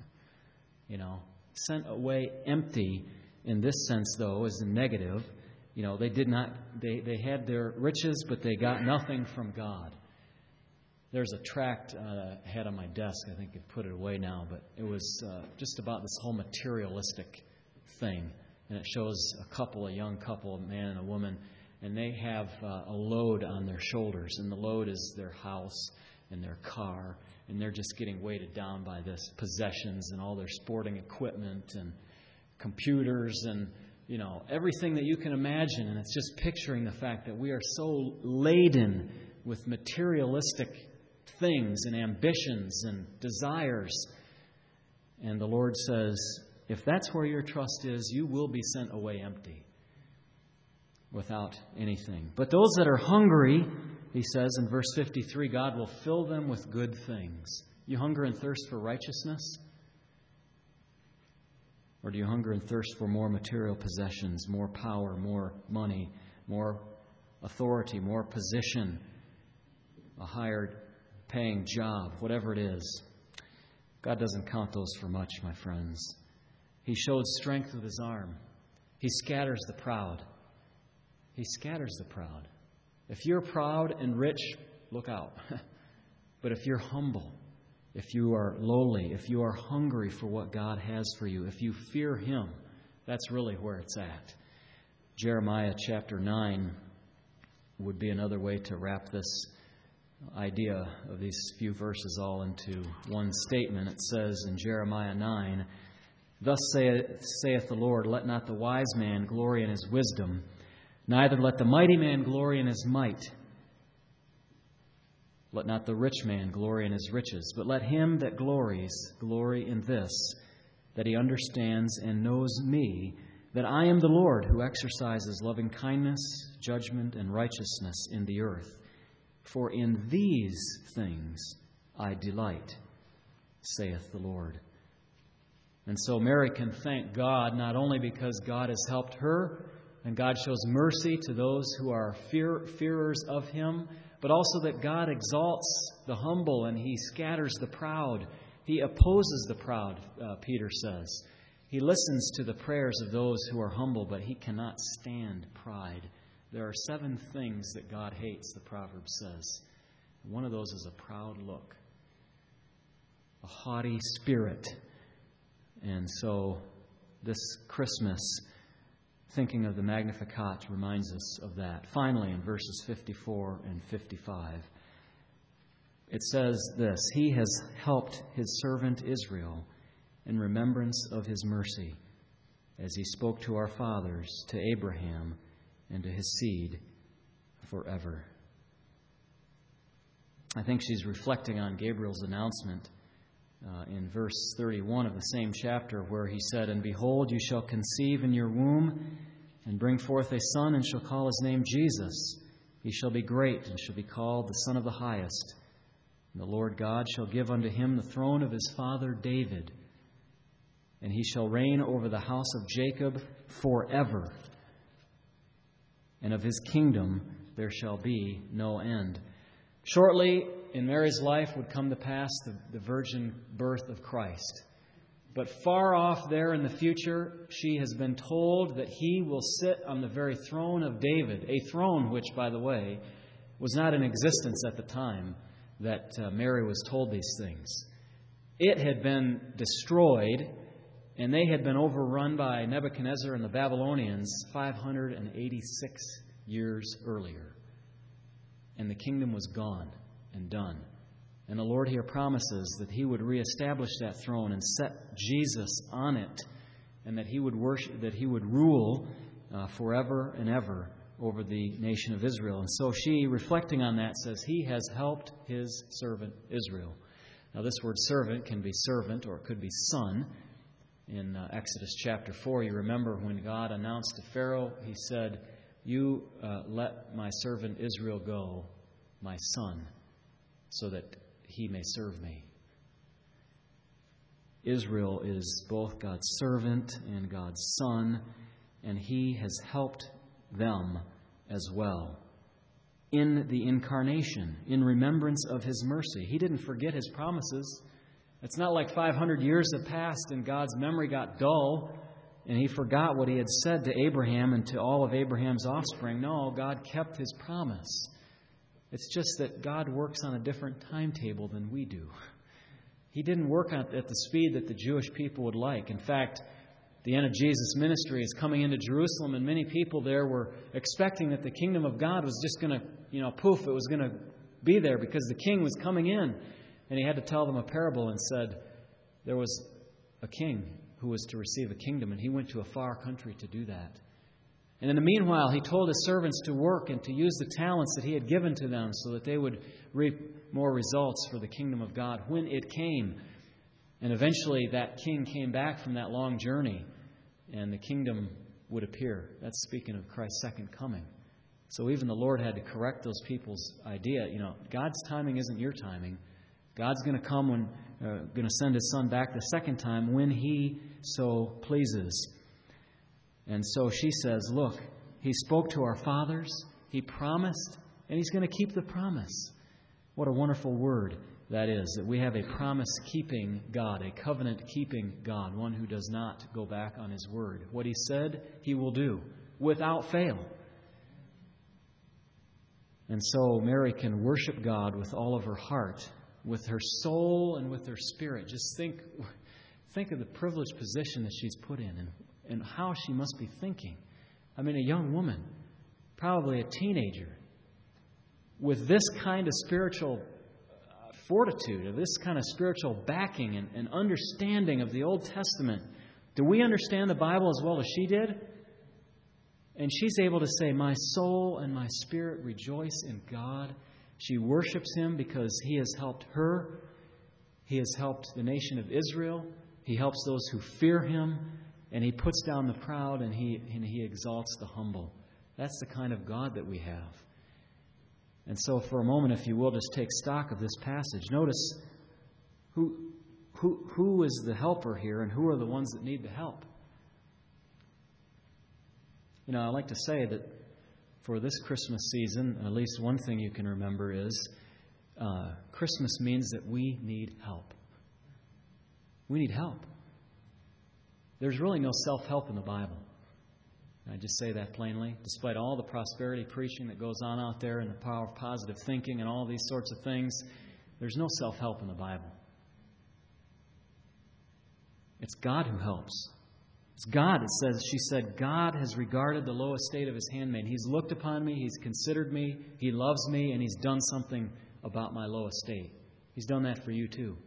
Sent away empty in this sense, though, is a negative. They had their riches, but they got nothing from God. There's a tract I had on my desk. I think you've put it away now, but it was just about this whole materialistic thing. And it shows a young couple, a man and a woman, and they have a load on their shoulders. And the load is their house and their car. And they're just getting weighted down by this possessions and all their sporting equipment and computers and, everything that you can imagine. And it's just picturing the fact that we are so laden with materialistic things and ambitions and desires. And the Lord says, if that's where your trust is, you will be sent away empty without anything. But those that are hungry, He says in verse 53, God will fill them with good things. You hunger and thirst for righteousness? Or do you hunger and thirst for more material possessions, more power, more money, more authority, more position, a higher paying job, whatever it is. God doesn't count those for much, my friends. He showed strength with His arm. He scatters the proud. He scatters the proud. If you're proud and rich, look out. But if you're humble, if you are lowly, if you are hungry for what God has for you, if you fear Him, that's really where it's at. Jeremiah chapter 9 would be another way to wrap this idea of these few verses all into one statement. It says in Jeremiah 9, "Thus saith the Lord, let not the wise man glory in his wisdom, neither let the mighty man glory in his might. Let not the rich man glory in his riches, but let him that glories glory in this, that he understands and knows me, that I am the Lord who exercises loving kindness, judgment, and righteousness in the earth. For in these things I delight, saith the Lord." And so Mary can thank God not only because God has helped her, and God shows mercy to those who are fearers of Him, but also that God exalts the humble and He scatters the proud. He opposes the proud, Peter says. He listens to the prayers of those who are humble, but He cannot stand pride. There are 7 things that God hates, the proverb says. One of those is a proud look, a haughty spirit. And so this Christmas, thinking of the Magnificat reminds us of that. Finally, in verses 54 and 55, it says this, "He has helped His servant Israel in remembrance of His mercy, as He spoke to our fathers, to Abraham, and to his seed forever." I think she's reflecting on Gabriel's announcement in verse 31 of the same chapter, where he said, "And behold, you shall conceive in your womb and bring forth a son, and shall call his name Jesus. He shall be great, and shall be called the Son of the Highest. And the Lord God shall give unto him the throne of his father David, and he shall reign over the house of Jacob forever. And of his kingdom there shall be no end." Shortly in Mary's life would come to pass the virgin birth of Christ. But far off there in the future, she has been told that He will sit on the very throne of David, a throne which, by the way, was not in existence at the time that Mary was told these things. It had been destroyed, and they had been overrun by Nebuchadnezzar and the Babylonians 586 years earlier. And the kingdom was gone and done. And the Lord here promises that He would reestablish that throne and set Jesus on it, and that He would rule forever and ever over the nation of Israel. And so she, reflecting on that, says, "He has helped His servant Israel." Now this word servant can be servant, or it could be son. In Exodus chapter 4, you remember when God announced to Pharaoh, He said, "You let my servant Israel go, my son, so that he may serve me." Israel is both God's servant and God's son, and He has helped them as well in the incarnation, in remembrance of His mercy. He didn't forget His promises. It's not like 500 years have passed and God's memory got dull and He forgot what He had said to Abraham and to all of Abraham's offspring. No, God kept His promise. It's just that God works on a different timetable than we do. He didn't work at the speed that the Jewish people would like. In fact, the end of Jesus' ministry is coming into Jerusalem, and many people there were expecting that the kingdom of God was just going to, poof, it was going to be there because the king was coming in. And He had to tell them a parable and said there was a king who was to receive a kingdom, and he went to a far country to do that. And in the meanwhile, He told His servants to work and to use the talents that He had given to them so that they would reap more results for the kingdom of God when it came. And eventually that king came back from that long journey, and the kingdom would appear. That's speaking of Christ's second coming. So even the Lord had to correct those people's idea. God's timing isn't your timing. God's going to come going to send His Son back the second time when He so pleases. And so she says, "Look, He spoke to our fathers, He promised, and He's going to keep the promise. What a wonderful word that is, that we have a promise-keeping God, a covenant-keeping God, one who does not go back on His word. What He said, He will do, without fail. And so Mary can worship God with all of her heart, with her soul and with her spirit. Just think of the privileged position that she's put in and how she must be thinking. I mean, a young woman, probably a teenager, with this kind of spiritual fortitude, of this kind of spiritual backing and understanding of the Old Testament. Do we understand the Bible as well as she did? And she's able to say, my soul and my spirit rejoice in God. She worships Him because He has helped her. He has helped the nation of Israel. He helps those who fear Him. And He puts down the proud and He exalts the humble. That's the kind of God that we have. And so for a moment, if you will, just take stock of this passage. Notice who is the helper here and who are the ones that need the help. You know, I like to say that for this Christmas season, at least one thing you can remember is Christmas means that we need help. We need help. There's really no self-help in the Bible. I just say that plainly. Despite all the prosperity preaching that goes on out there and the power of positive thinking and all these sorts of things, there's no self-help in the Bible. It's God who helps. It's God. She said, God has regarded the low estate of His handmaid. He's looked upon me. He's considered me. He loves me. And He's done something about my low estate. He's done that for you too.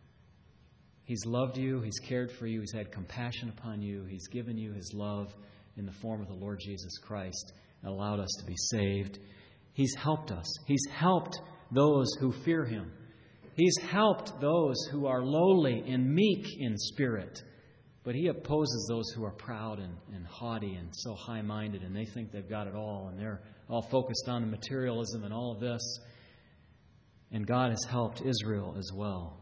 He's loved you. He's cared for you. He's had compassion upon you. He's given you His love in the form of the Lord Jesus Christ and allowed us to be saved. He's helped us. He's helped those who fear Him. He's helped those who are lowly and meek in spirit. But He opposes those who are proud and haughty and so high-minded, and they think they've got it all, and they're all focused on the materialism and all of this. And God has helped Israel as well.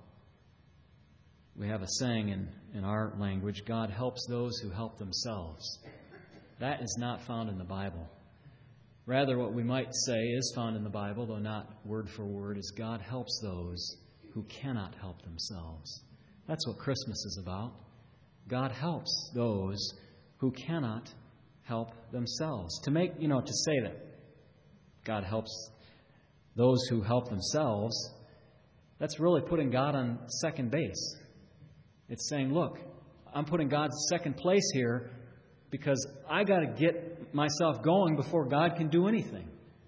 We have a saying in our language, God helps those who help themselves. That is not found in the Bible. Rather, what we might say is found in the Bible, though not word for word, is God helps those who cannot help themselves. That's what Christmas is about. God helps those who cannot help themselves. To say that God helps those who help themselves, that's really putting God on second base. It's saying, look, I'm putting God second place here because I got to get myself going before God can do anything.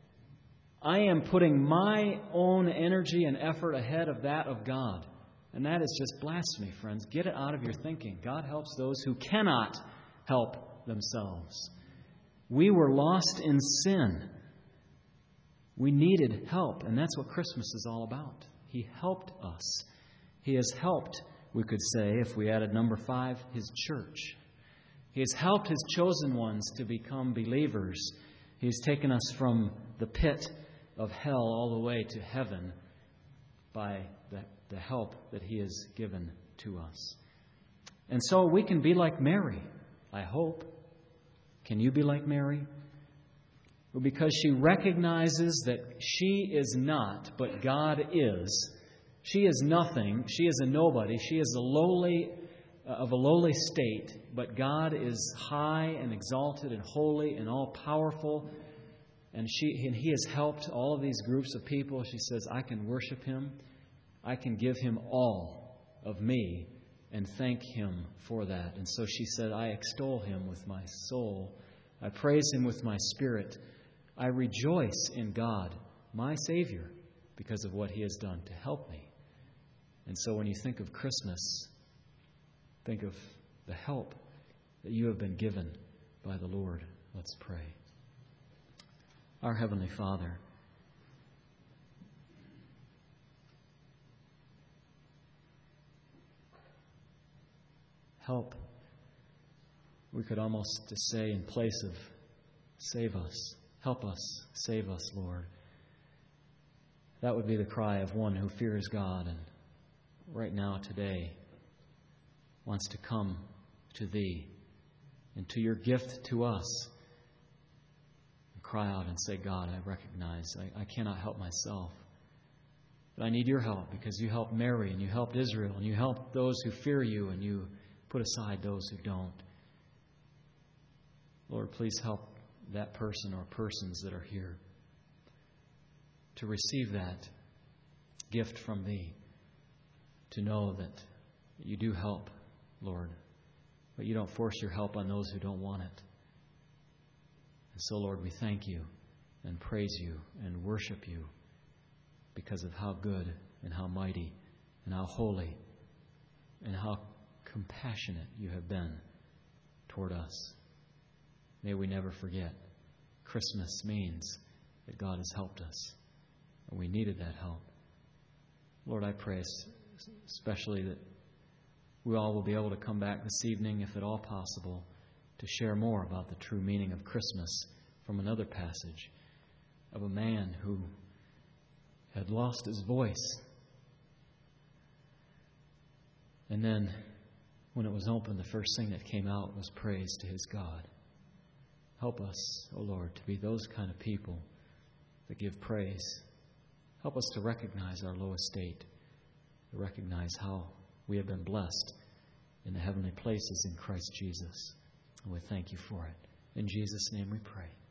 I am putting my own energy and effort ahead of that of God. And that is just blasphemy, friends. Get it out of your thinking. God helps those who cannot help themselves. We were lost in sin. We needed help, and that's what Christmas is all about. He helped us. He has helped, we could say, if we added number 5, His church. He has helped His chosen ones to become believers. He has taken us from the pit of hell all the way to heaven by the help that He has given to us. And so we can be like Mary, I hope. Can you be like Mary? Well, because she recognizes that she is not, but God is. She is nothing. She is a nobody. She is of a lowly state, but God is high and exalted and holy and all-powerful. And He has helped all of these groups of people. She says, I can worship Him. I can give Him all of me and thank Him for that. And so she said, I extol Him with my soul. I praise Him with my spirit. I rejoice in God, my Savior, because of what He has done to help me. And so when you think of Christmas, think of the help that you have been given by the Lord. Let's pray. Our Heavenly Father, help, we could almost say in place of save us. Help us, save us, Lord. That would be the cry of one who fears God and right now, today, wants to come to Thee and to Your gift to us, cry out and say, God, I recognize I cannot help myself. But I need your help because you helped Mary and you helped Israel and you helped those who fear you and you put aside those who don't. Lord, please help that person or persons that are here to receive that gift from Thee, to know that you do help, Lord, but you don't force your help on those who don't want it. And so, Lord, we thank you and praise you and worship you because of how good and how mighty and how holy and how compassionate you have been toward us. May we never forget. Christmas means that God has helped us, and we needed that help. Lord, I pray especially that we all will be able to come back this evening, if at all possible, to share more about the true meaning of Christmas from another passage of a man who had lost his voice. And then, when it was opened, the first thing that came out was praise to his God. Help us, O Lord, to be those kind of people that give praise. Help us to recognize our low estate, to recognize how we have been blessed in the heavenly places in Christ Jesus. And we thank you for it. In Jesus' name we pray.